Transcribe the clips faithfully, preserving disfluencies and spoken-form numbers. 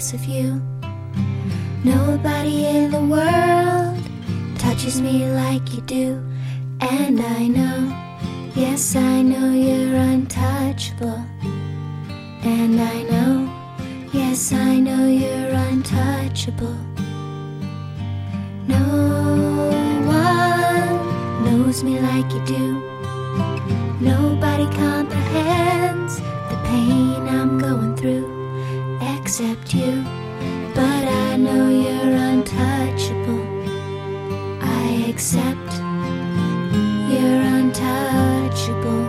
because of you. Nobody in the world touches me like you do. And I know, yes I know you're untouchable. And I know, yes I know you're untouchable. No one knows me like you do. Nobody comprehends the pain I'm going through except you. But I know you're untouchable. I accept you're untouchable.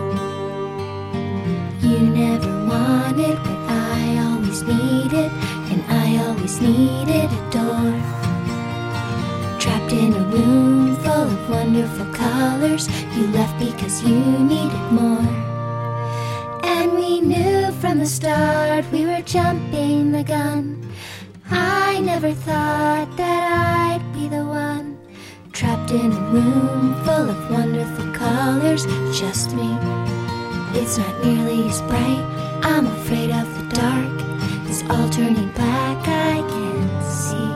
You never wanted what I always needed, and I always needed a door. Trapped in a room full of wonderful colors, you left because you needed more. And we knew from the start we were jumping the gun. I never thought that I'd be the one. Trapped in a room full of wonderful colors, just me. It's not nearly as bright, I'm afraid of the dark. It's all turning black, I can see.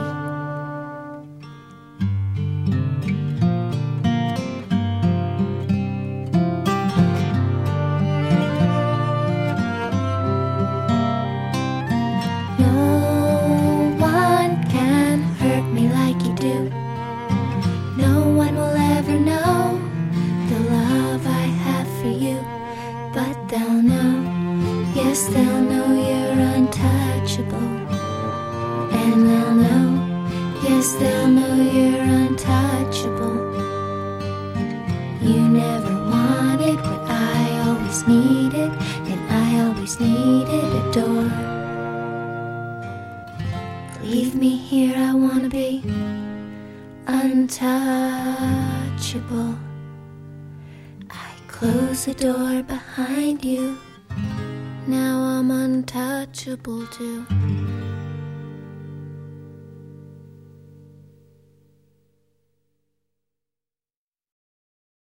No one can hurt me like you do. No one will ever know the love I have for you. But they'll know, yes they'll know you're untouchable. And they'll know, yes they'll know you're untouchable. You never wanted what I always needed, and I always needed a door. Leave me here, I wanna be untouchable. Close the door behind you. Now I'm untouchable too.